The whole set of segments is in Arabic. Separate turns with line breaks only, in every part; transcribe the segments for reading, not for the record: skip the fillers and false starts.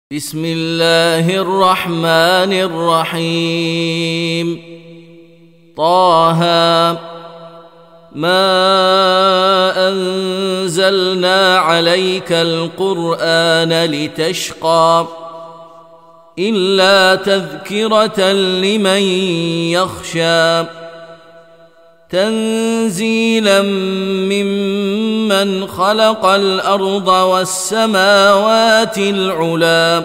بسم الله الرحمن الرحيم. طه ما أنزلنا عليك القرآن لتشقى إلا تذكرة لمن يخشى تنزيلا ممن خلق الأرض والسماوات العلى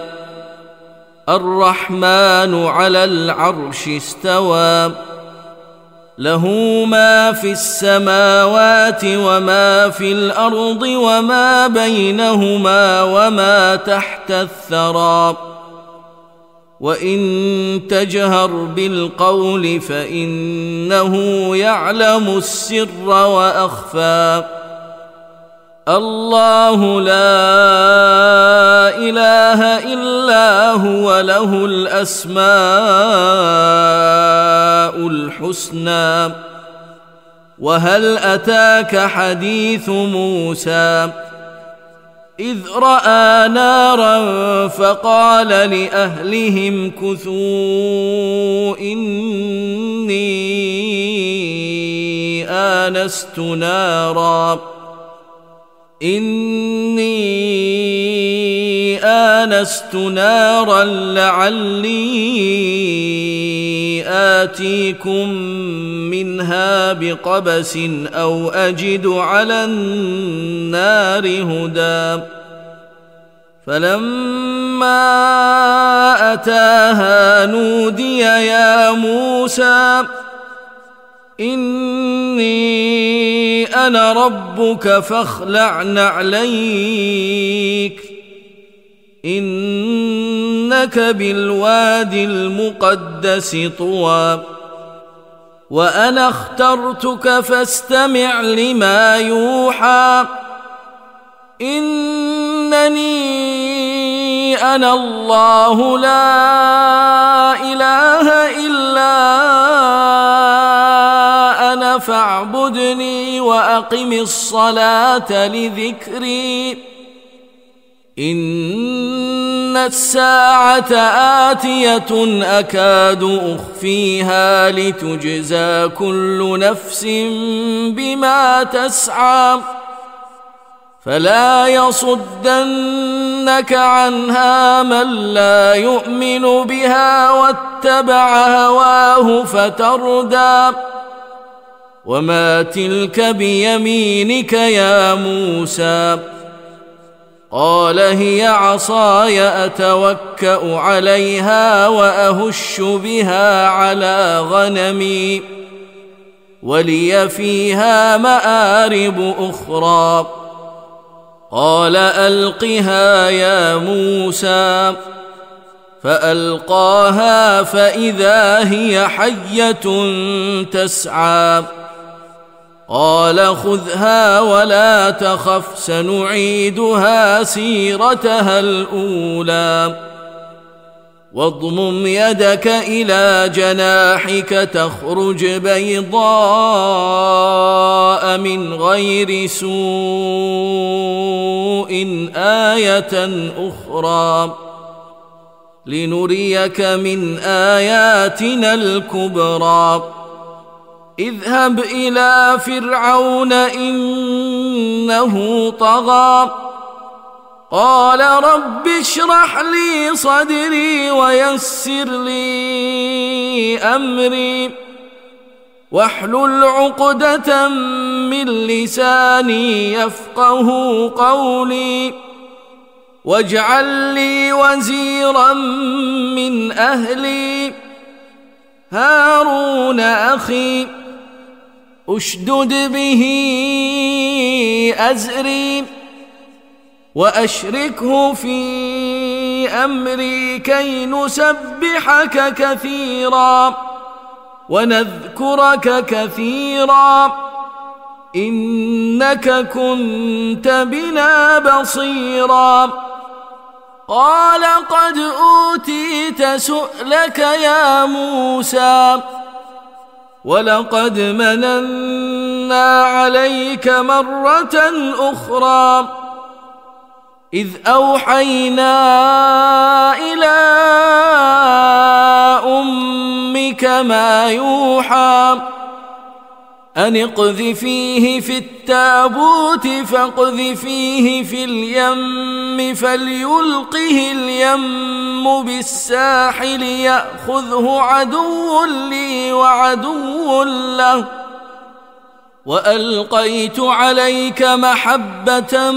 الرحمن على العرش استوى له ما في السماوات وما في الأرض وما بينهما وما تحت الثرى وإن تجهر بالقول فإنه يعلم السر وأخفى الله لا إله إلا هو له الأسماء الحسنى وهل أتاك حديث موسى إذ رأى نارا فقال لأهلهم كثوا إني آنست نارا لعلي آتيكم منها بقبس أو أجد على النار هدى فلما أتاها نودي يا موسى إني أنا ربك فاخلع نعليك إنك بالوادي المقدس طوى وأنا اخترتك فاستمع لما يوحى إنني أنا الله لا إله إلا أنا فاعبدني وأقم الصلاة لذكري إن الساعة آتية أكاد أخفيها لتجزى كل نفس بما تسعى فلا يصدنك عنها من لا يؤمن بها واتبع هواه فتردى وما تلك بيمينك يا موسى قال هي عصاي أتوكأ عليها وأهش بها على غنمي ولي فيها مآرب أخرى قال ألقها يا موسى فألقاها فإذا هي حية تسعى قال خذها ولا تخف سنعيدها سيرتها الأولى واضمم يدك إلى جناحك تخرج بيضاء من غير سوء آية أخرى لنريك من آياتنا الكبرى اذهب إلى فرعون إنه طغى قال رب اشرح لي صدري ويسر لي أمري واحلل عقدة من لساني يفقه قولي واجعل لي وزيرا من أهلي هارون أخي أشدد به أزري وأشركه في أمري كي نسبحك كثيرا ونذكرك كثيرا إنك كنت بنا بصيرا قال قد أوتيت سؤلك يا موسى ولقد مننا عليك مرة أخرى إذ أوحينا ربك ما يوحى أن اقذفيه في التابوت فاقذفيه في اليم فليلقه اليم بالساحل يأخذه عدو لي وعدو له وألقيت عليك محبة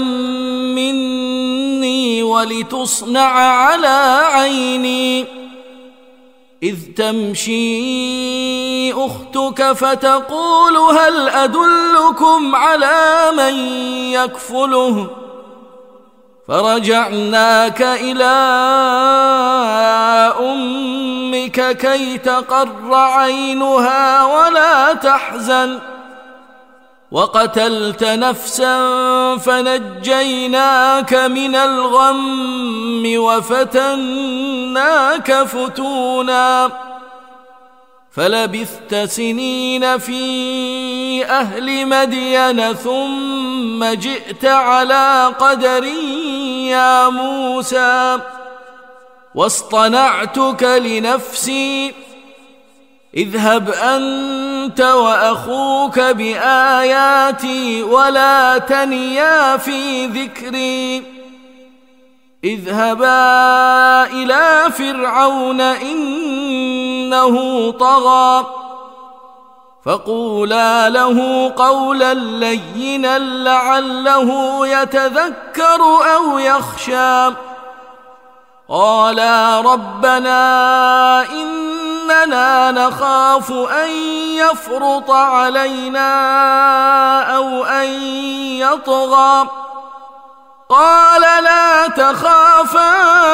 مني ولتصنع على عيني إذ تمشي أختك فتقول هل أدلكم على من يكفله فرجعناك إلى أمك كي تقر عينها ولا تحزن وقتلت نفسا فنجيناك من الغم وفتناك فتونا فلبثت سنين في أهل مدين ثم جئت على قدر يا موسى واصطنعتك لنفسي اذهب أنت وأخوك بآياتي ولا تنيا في ذكري اذهبا إلى فرعون إنه طغى فقولا له قولا لينا لعله يتذكر أو يخشى قالا ربنا إننا نخاف أن يفرط علينا أو أن يطغى قال لا تخافا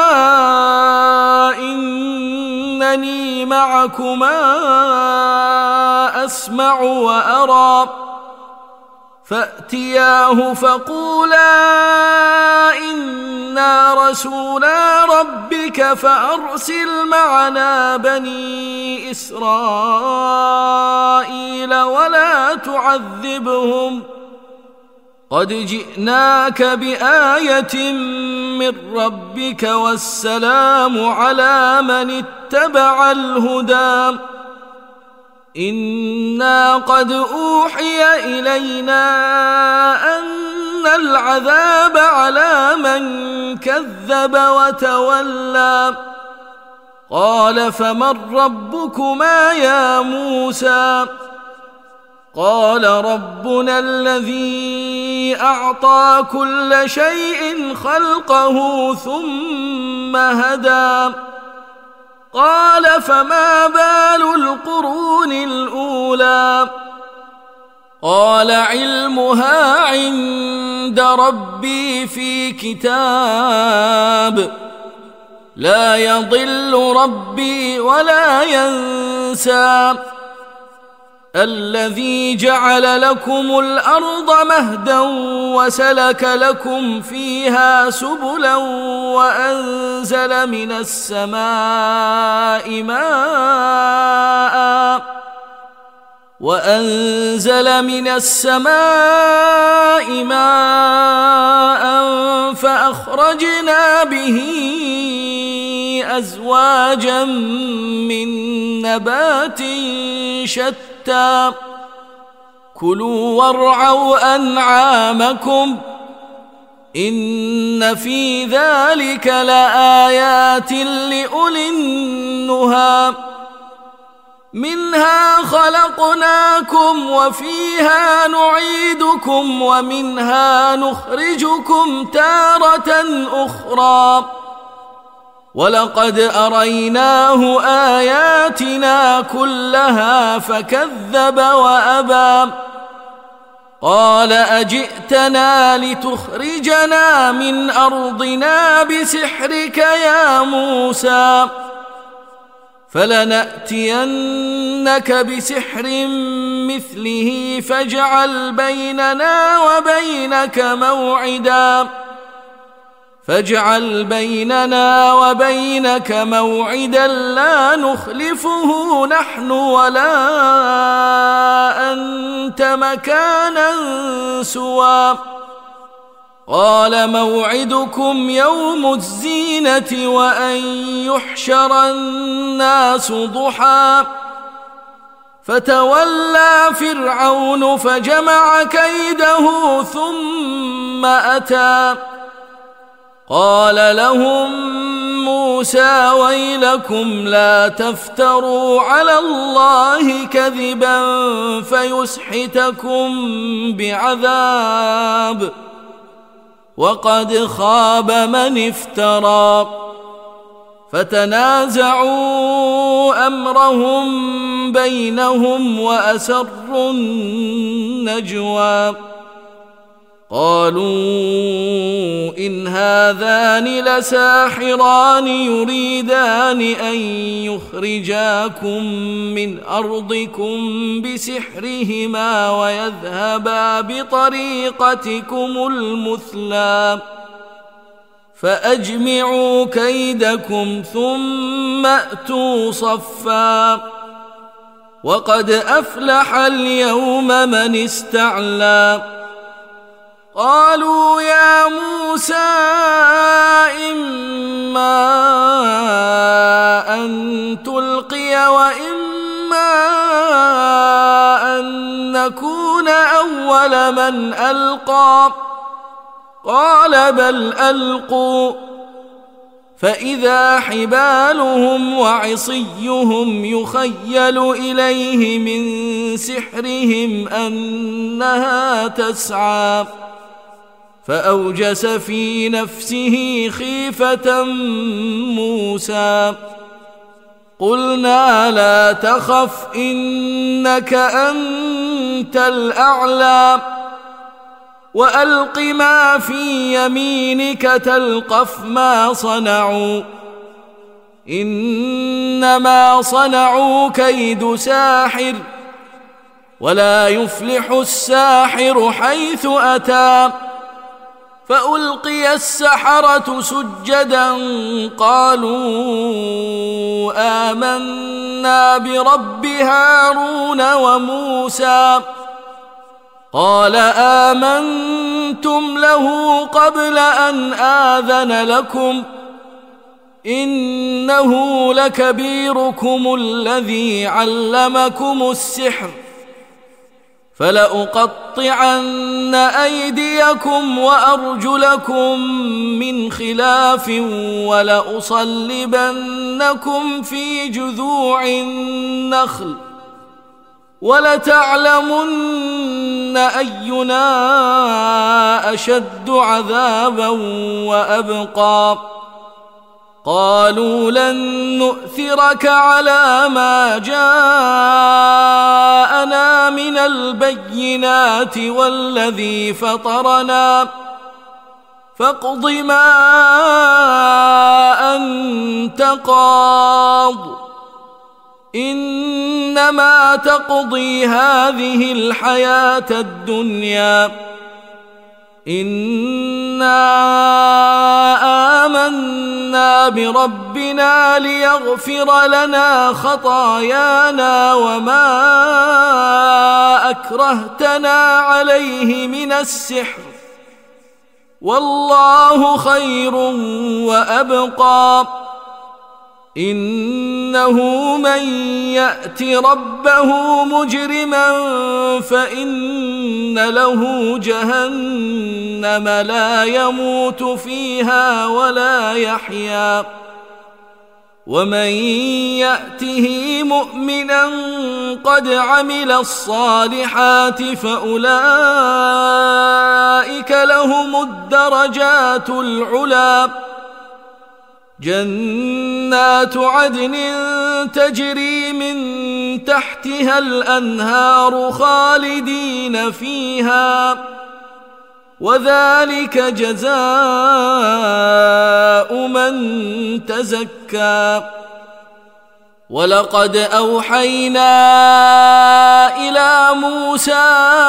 إنني معكما أسمع وأرى فأتياه فقولا إنا رسولا ربك فأرسل معنا بني إسرائيل ولا تعذبهم قد جئناك بآية من ربك والسلام على من اتبع الهدى إنا قد أوحي إلينا أن العذاب على من كذب وتولى قال فمن ربكما يا موسى قال ربنا الذي أعطى كل شيء خلقه ثم هدى قال فما بال القرون الأولى قال علمها عند ربي في كتاب لا يضل ربي ولا ينسى الذي جعل لكم الأرض مهدا وسلك لكم فيها سبلا وأنزل من السماء ماء فأخرجنا به أزواجا من نبات شتى كلوا وارعوا أنعامكم إن في ذلك لآيات لأولي النهى منها خلقناكم وفيها نعيدكم ومنها نخرجكم تارة أخرى ولقد أريناه آياتنا كلها فكذب وأبى قال أجئتنا لتخرجنا من أرضنا بسحرك يا موسى فلنأتينك بسحر مثله فاجعل بيننا وبينك موعدا لا نخلفه نحن ولا أنت مكانا سوى قال موعدكم يوم الزينة وأن يحشر الناس ضحى فتولى فرعون فجمع كيده ثم أتى قال لهم موسى ويلكم لا تفتروا على الله كذبا فيسحتكم بعذاب وقد خاب من افترى فتنازعوا أمرهم بينهم وأسروا النجوى قالوا إن هذان لساحران يريدان أن يخرجاكم من أرضكم بسحرهما ويذهبا بطريقتكم المثلى فأجمعوا كيدكم ثم أتوا صفا وقد أفلح اليوم من استعلى قالوا يا موسى إما أن تلقي وإما أن نكون أول من ألقى قال بل ألقوا فإذا حبالهم وعصيهم يخيل إليه من سحرهم أنها تسعى فأوجس في نفسه خيفة موسى قلنا لا تخف إنك أنت الأعلى وألق ما في يمينك تلقف ما صنعوا إنما صنعوا كيد ساحر ولا يفلح الساحر حيث أتى فألقي السحرة سجدا قالوا آمنا برب هارون وموسى قال آمنتم له قبل أن آذن لكم إنه لكبيركم الذي علمكم السحر فلأقطعن أيديكم وأرجلكم من خلاف ولأصلبنكم في جذوع النخل ولتعلمن أينا أشد عذابا وأبقى قالوا لن نؤثرك على ما جاءنا من البينات والذي فطرنا فاقض ما أنت قاض إنما تقضي هذه الحياة الدنيا إنا آمنا بربنا ليغفر لنا خطايانا وما أكرهتنا عليه من السحر والله خير وأبقى إنه من يأت ربه مجرما فإن له جهنم لا يموت فيها ولا يحيا ومن يأته مؤمنا قد عمل الصالحات فأولئك لهم الدرجات العلى جنات عدن تجري من تحتها الأنهار خالدين فيها وذلك جزاء من تزكى ولقد أوحينا إلى موسى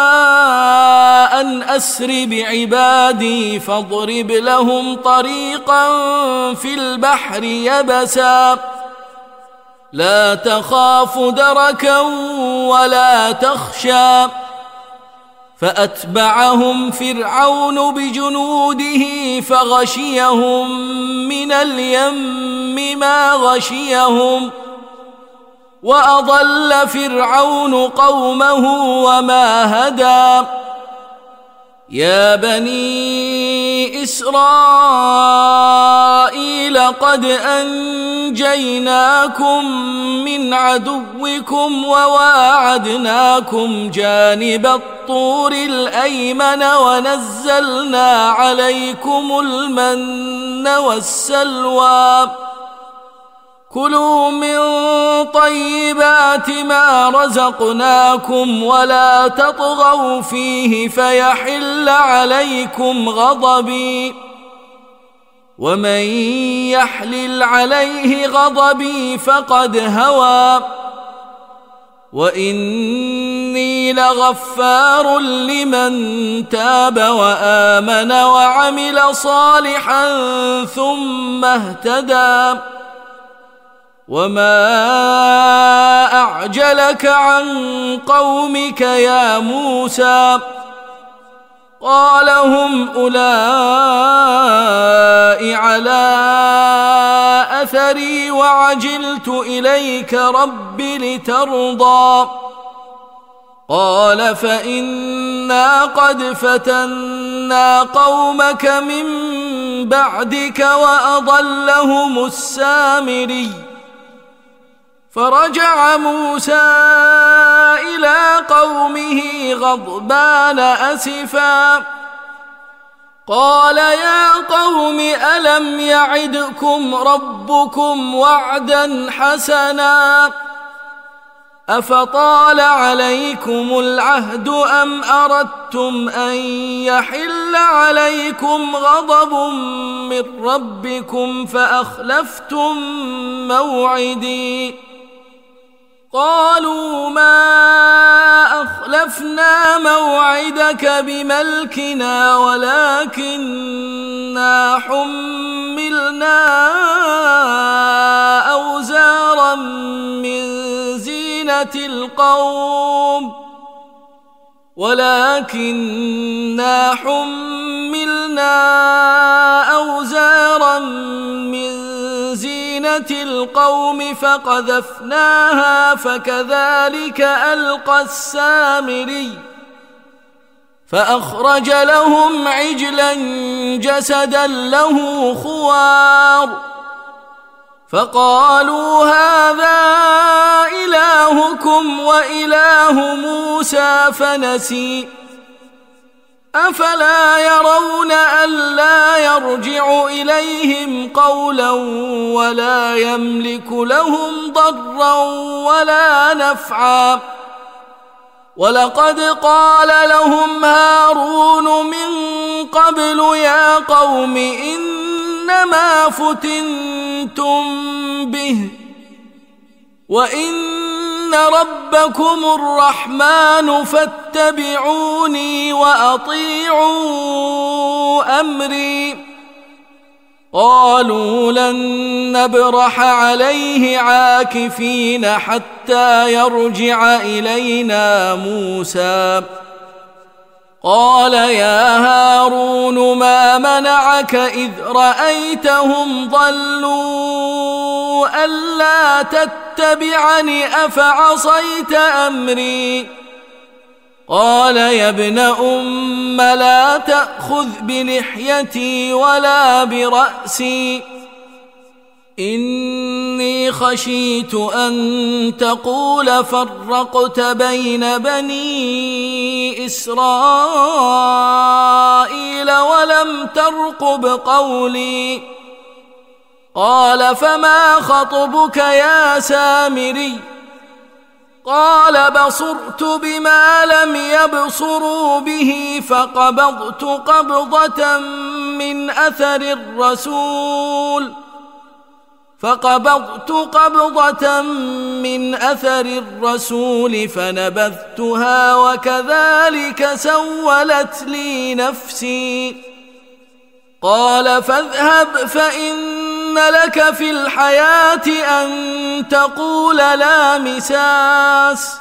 أن أسر بعبادي فاضرب لهم طريقا في البحر يبسا لا تخاف دركا ولا تخشى فأتبعهم فرعون بجنوده فغشيهم من اليم ما غشيهم وأضل فرعون قومه وما هدى يا بني إسرائيل قد أنجيناكم من عدوكم وواعدناكم جانب الطور الأيمن ونزلنا عليكم المن والسلوى كلوا من طيبات ما رزقناكم ولا تطغوا فيه فيحل عليكم غضبي ومن يحلل عليه غضبي فقد هوى وإني لغفار لمن تاب وآمن وعمل صالحا ثم اهتدى وما أعجلك عن قومك يا موسى قال هم أولئك على أثري وعجلت إليك رب لترضى قال فإنا قد فتنا قومك من بعدك وأضلهم السامري فرجع موسى إلى قومه غضبان أسفا قال يا قوم ألم يعدكم ربكم وعدا حسنا أفطال عليكم العهد أم أردتم أن يحل عليكم غضب من ربكم فأخلفتم موعدي قالوا ما أخلفنا موعدك بملكنا ولكننا حملنا أوزارا من زينة القوم فقذفناها فكذلك ألقى السامري فأخرج لهم عجلا جسدا له خوار فقالوا هذا إلهكم وإله موسى فنسي أفلا يرون ألا يرجع إليهم قولا ولا يملك لهم ضرا ولا نفعا ولقد قال لهم هارون من قبل يا قوم إنما فتنتم به وإن ربكم الرحمن فاتبعوني وأطيعوا أمري قالوا لن نبرح عليه عاكفين حتى يرجع إلينا موسى قال يا هارون ما منعك إذ رأيتهم ضلوا ألا تتبعني أفعصيت أمري قال يا ابن أم لا تأخذ بلحيتي ولا برأسي إني خشيت أن تقول فرقت بين بني إسرائيل ولم ترقب قولي قال فما خطبك يا سامري قال بصرت بما لم يبصروا به فقبضت قبضة من أثر الرسول فنبذتها وكذلك سولت لي نفسي قال فاذهب فإن لك في الحياة أن تقول لا مساس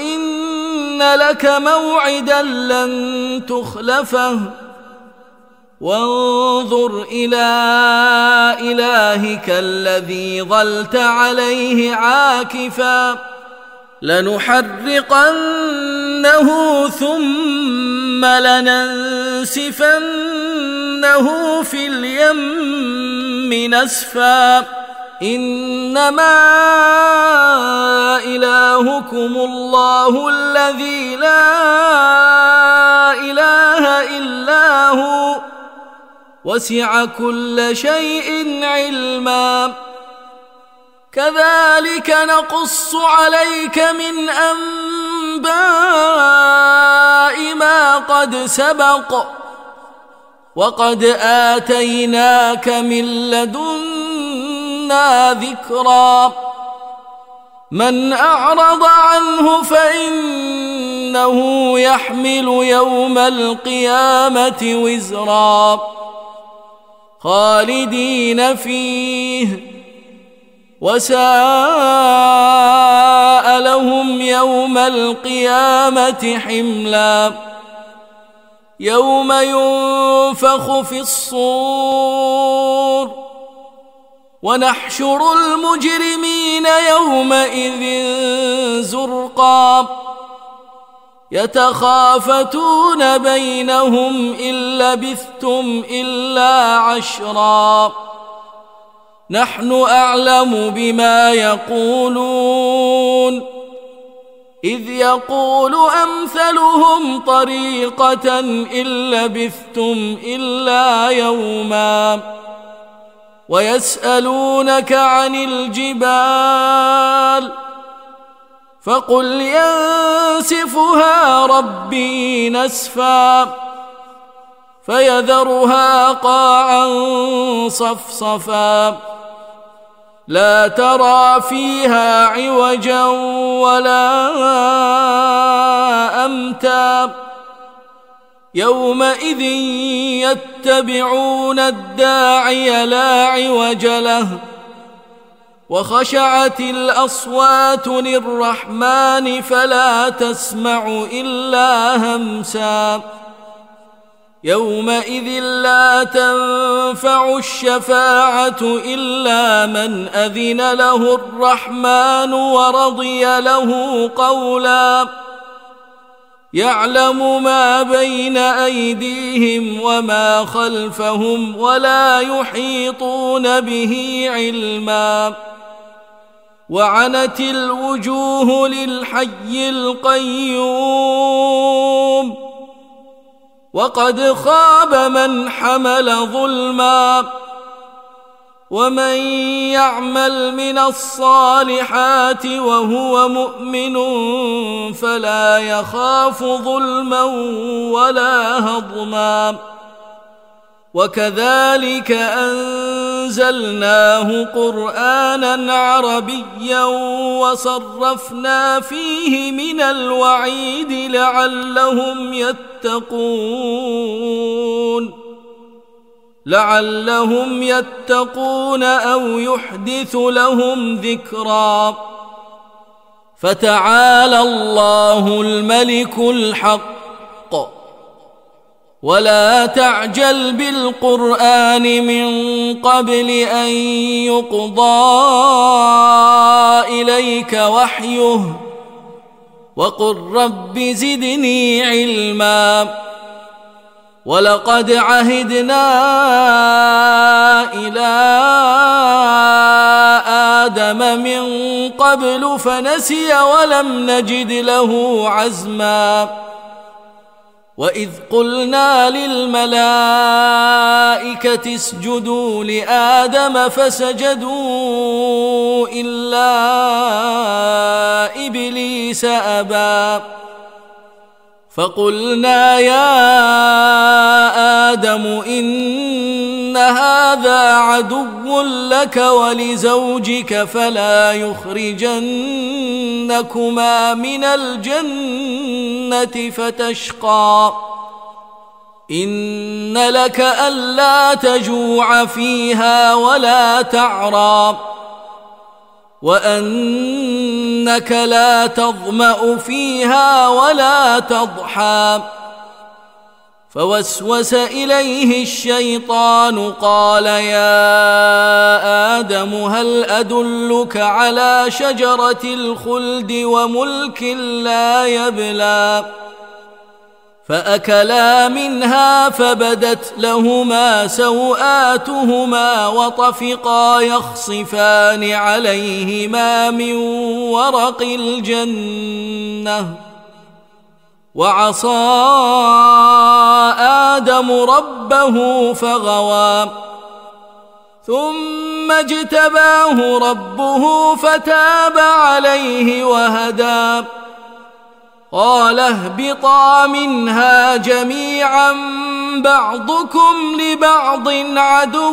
وإن لك موعدا لن تخلفه وانظر إلى إلهك الذي ظلت عليه عاكفا لنحرقنه ثم لننسفنه في اليم نسفا إنما إلهكم الله الذي لا إله إلا هو وسع كل شيء علما كذلك نقص عليك من أنباء ما قد سبق وقد آتيناك من لدنا ذكرا من أعرض عنه فإنه يحمل يوم القيامة وزرا خالدين فيه وساء لهم يوم القيامة حملا يوم ينفخ في الصور ونحشر المجرمين يومئذ زرقا يتخافتون بينهم إن لبثتم إلا عشرا نحن أعلم بما يقولون إذ يقول أمثلهم طريقة إن لبثتم إلا يوما ويسألونك عن الجبال فقل ينسفها ربي نسفا فيذرها قاعا صفصفا لا ترى فيها عوجا ولا أمتا يومئذ يتبعون الداعي لا عوج له وخشعت الأصوات للرحمن فلا تسمع إلا همسا يومئذ لا تنفع الشفاعة إلا من أذن له الرحمن ورضي له قولا يعلم ما بين أيديهم وما خلفهم ولا يحيطون به علما وعنت الوجوه للحي القيوم وقد خاب من حمل ظلما ومن يعمل من الصالحات وهو مؤمن فلا يخاف ظلما ولا هضما وكذلك أنزلناه قرآنا عربيا وصرفنا فيه من الوعيد لعلهم يتقون أو يحدث لهم ذكرا فتعالى الله الملك الحق ولا تعجل بالقرآن من قبل أن يقضى إليك وحيه وقل رب زدني علما ولقد عهدنا إلى آدم من قبل فنسي ولم نجد له عزما وإذ قلنا للملائكة اسجدوا لآدم فسجدوا إلا إبليس أبى فقلنا يا آدم إن هذا عدو لك ولزوجك فلا يخرجنكما من الجنة فتشقى إن لك ألا تجوع فيها ولا تعرى وأنك لا تظمأ فيها ولا تضحى فوسوس إليه الشيطان قال يا آدم هل أدلك على شجرة الخلد وملك لا يبلى فأكلا منها فبدت لهما سوآتهما وطفقا يخصفان عليهما من ورق الجنة وعصى آدم ربه فغوى ثم اجتباه ربه فتاب عليه وهدى قال اهبطا منها جميعا بعضكم لبعض عدو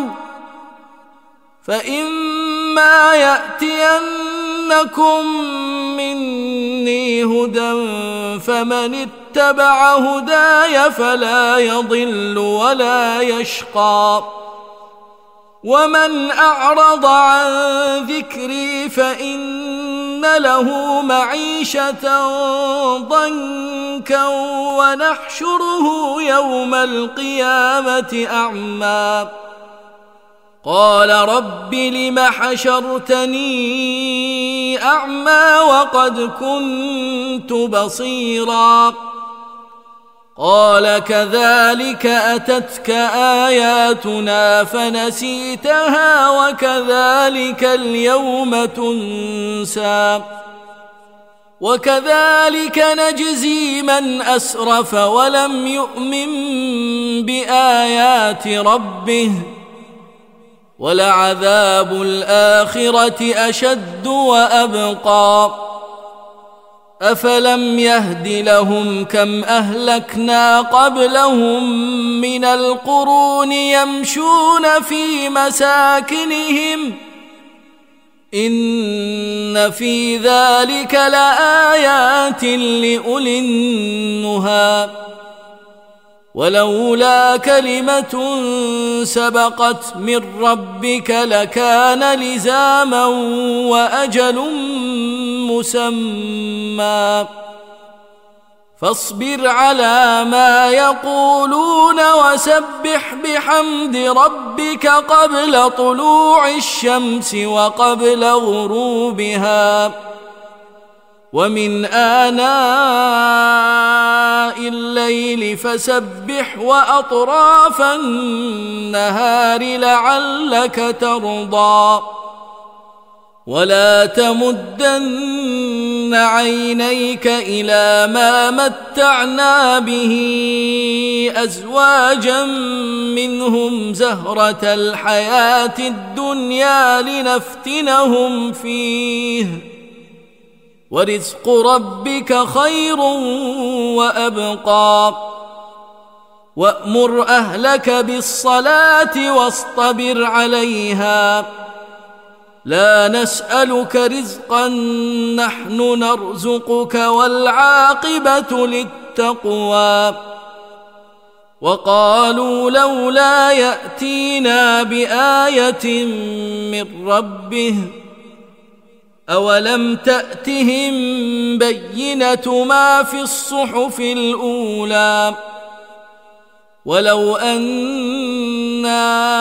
فإما يأتينكم مني هدى فمن اتبع هداي فلا يضل ولا يشقى ومن أعرض عن ذكري فإن له معيشة ضنكا ونحشره يوم القيامة أعمى قال رب لم حشرتني أعمى وقد كنت بصيرا قال كذلك أتتك آياتنا فنسيتها وكذلك اليوم تنسى وكذلك نجزي من أسرف ولم يؤمن بآيات ربه ولعذاب الآخرة أشد وأبقى أفلم يهد لهم كم أهلكنا قبلهم من القرون يمشون في مساكنهم إن في ذلك لآيات لأولي النهى ولولا كلمة سبقت من ربك لكان لزاما وأجل مسمى فاصبر على ما يقولون وسبح بحمد ربك قبل طلوع الشمس وقبل غروبها ومن آناء الليل فسبح وأطراف النهار لعلك ترضى ولا تمدن عينيك إلى ما متعنا به أزواجا منهم زهرة الحياة الدنيا لنفتنهم فيه ورزق ربك خير وأبقى وأمر أهلك بالصلاة واصطبر عليها لا نسألك رزقا نحن نرزقك والعاقبة للتقوى وقالوا لولا يأتينا بآية من ربه أولم تأتهم بينة ما في الصحف الأولى ولو أنا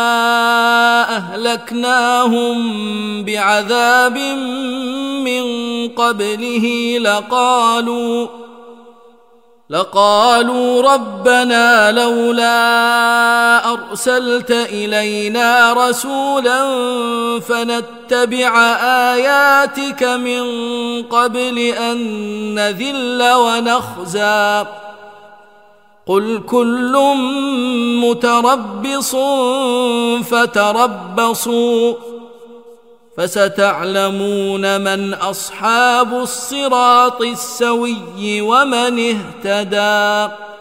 أهلكناهم بعذاب من قبله لقالوا ربنا لولا أرسلت إلينا رسولا فنتبع آياتك من قبل أن نذل ونخزى قل كل متربص فتربصوا فستعلمون من أصحاب الصراط السوي ومن اهتدى